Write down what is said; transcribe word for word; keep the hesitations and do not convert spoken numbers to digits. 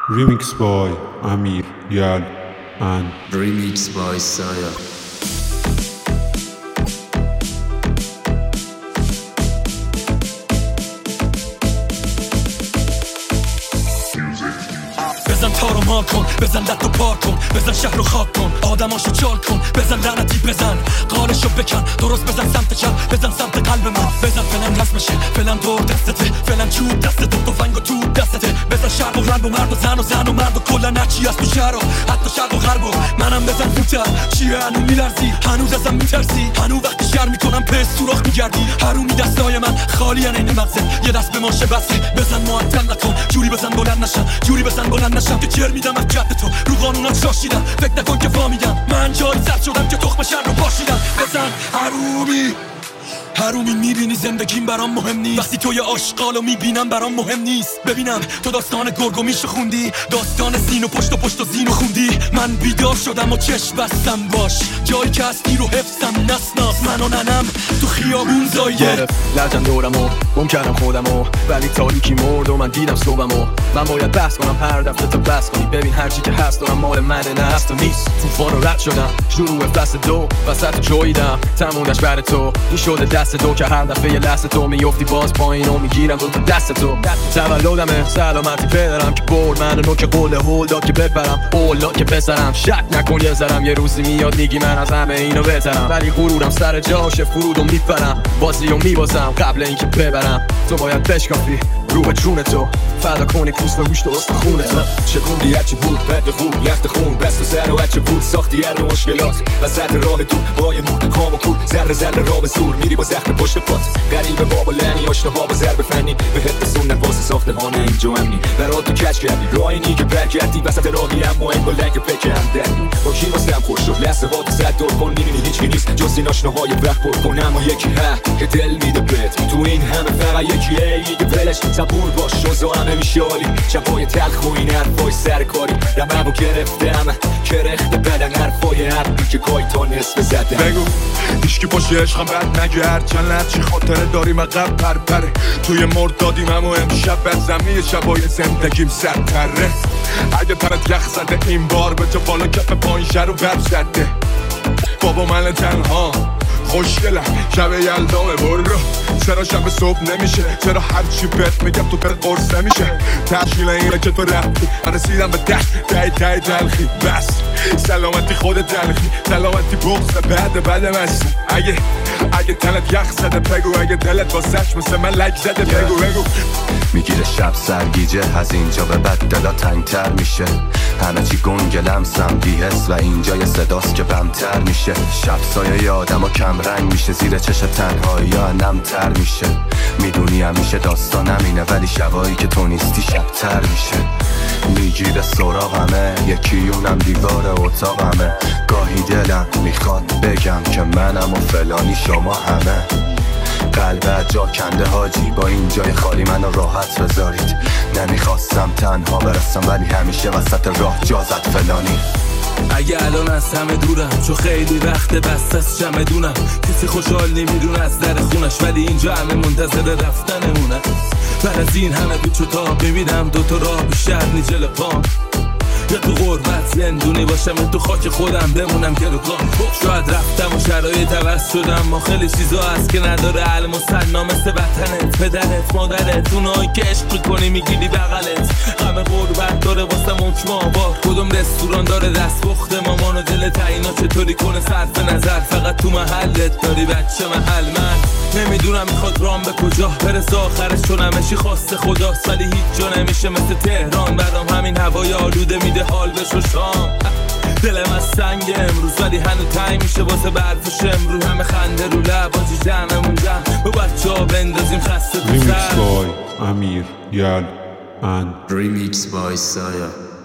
Remix by Amir, Yal and Remix by Saya. بزن تارو مار کن، بزن لط و پار کن، بزن شهر رو خاک کن، آدماشو چال کن، بزن لعنتی بزن قارشو بکن، درست بزن سمت چپ، بزن سمت قلب من، بزن فلان رسمشه، فلان دور دستته، فلان چوب دستته، تفنگ و توپ دستته، بزن شرق و غرب و مرد و زن و زن و مرد و کلا نچی از تو شهر و حتی شرق و غرب و منم بزن فوتر چیه هنو میلرزی، هنوز ازم میترسی، هنو وقتی شر میکنم پس سوراخ میگردی، هرومی دستای من خالی ان این مغزت، یه دست به ماشه بسه، بزن معطل نکن، جوری بزن بلند نشم، جوری بزن بلند نشم که چر میدم از جد تو، رو قانونات شاشیدم، فکر نکن که فامیدم، من جایی زد شدم که تخم شر رو پاشیدم، بزن هرومی هرومی میبینی زندگیم برام مهم نیست، وقتی توی آشغالو میبینم برام مهم نیست، ببینم تو داستان گرگ و میشو خوندی، داستان زین و پشت و پشت و زینو خوندی، من بیدار شدم و چشم بستم باش، جایی که هستی رو حفظم نسناس، من و ننم تو خیابون زایده گرفت لرزم دورمو گم کردم خودمو، ولی تاریکی مرد و من دیدم صبحمو، من باید بحث کنم هر دفعه تو بس کنی، ببین هرچی که هست دارم مال منه نه هست و نیست، طوفان رو رد شدم شروع فصل دو وسط جویدم تمومش برای تو، این شده دست تو که هر دفعه یه لحظه تو میفتی باز پایین و میگیرم رو تو دست تو، تولدمه سلامتی پدرم که برد من نو که قول هول داد که ببرم اولا که بسرم، شک نکن یه ذرم یه روزی میاد میگی من از همه اینو بهترم، ولی غرورم سر جاشه فرودو میپرم بازی و میبازم قبل اینکه ببرم، تو باید بشکافی رو به جون تو فدا کنی پوست و گوشت و استخونه تو، شکوندی هرچی بود بد خوب یخت خون بست و سر و هرچی بود ساختی هر مشکلات وسط راه تو با یه نور کام و کور ذره ذره را به زور میری با زخم پشت پات، غریبه بابا لنی آشناها با ضرب فنی بهت رسوندن واسه ساختمان اینجا امنی، برات تو کچ کردی راینی که برگردی وسط راهی هم مهم با لنگ پکم دردی، با کی واسم خوش شد لحظه ها تو زد دور کن میبینی هیچکی نیست جز این آشناهای وقت پر کن، اما یکی ها که دل میده بهت تو این همه فقط یکیه میگه ولش صبور باش شوزا همه میشه عالی، شبای تلخ و این حرفای سرکاری رممو گرفتم کرخت بدن حرفای حرفی که گاهی تا نصف زده، بگو هیچکی پشت عشقم بد نگرد چند هرچی خاطره داریم عقب پرپره، توی مرد دادیم امو امشب بد زمین شبای زندگیم سرتره، اگه پرت یخ زده این بار به تو بالا کف پایین شر و برف زده، بابا من تنها خوشگلم شب یلدامه برو، چرا شب صبح نمیشه، چرا هرچی بهت میگم تو پر قرص نمیشه، تشکیل اینه که تو رفتی رسیدم به دست تای تای تلخی، بس سلامتی خود تلخی سلامتی بغض بعد بعد مست، اگه اگه تلت یخ زده بگو، اگه دلت واسش مثل من لک زده بگو بگو، میگیره شب سرگیجه از اینجا به بعد دلا تنگتر میشه، همه چی گنگ لمسم بی‌حس و اینجا یه صداست که بمتر میشه، شب سایه آدم و کم رنگ میشه، زیر چش تنهایی ها نمتر میشه، میدونی همیشه داستان همینه ولی شبایی که تو نیستی شبتر میشه، میگیره سراغمه یکیونم دیوار اتاقمه، گاهی دلم میخواد بگم که منم و فلانی شما همه، قلبه جا کنده حاجی با این جای خالی منو راحت بذارید، نمیخواستم تنها برسم ولی همیشه وسط راه جا زد فلانی، اگه الان از همه دورم چون خیلی وقت بست از چمدونم، کسی خوشحال نمیدونه از در خونش ولی اینجا همه منتظر رفتنمونه، بعد از این همه پیچ و تاب میبینم دوتا راه بیشتر نی جلو پام، یا تو غربت زندونی باشم یا تو خاک خودم بمونم که رو کام، شاید رفتم و شرایط عوض شدم، ما خیلی چیزا هست که نداره علم و سنا مثل وطنت پدرت مادرت، اونایی که عشق میکنی میگیری بغلت، همه غربت داره واسه حکم آوار، کدوم رستوران داره دست پخت مامان و دل تعیینا چطوری کنه صرف نظر، فقط تو محلت داری بچه محل، من نمیدونم میخواد رام به کجا برسه آخرش چون همشی خواسته خداست، ولی هیچ جا نمیشه مثل تهران، برام همین هوای آلوده میده حال بشو شام، دلم از سنگ امروز ولی هنو تنگ میشه واسه برفش امروز، همه خنده رو لب آجی جمعمون جمع با بچه ها بندازیم خسته تو سر. Remix by Amir, Yal and Remix by Saya.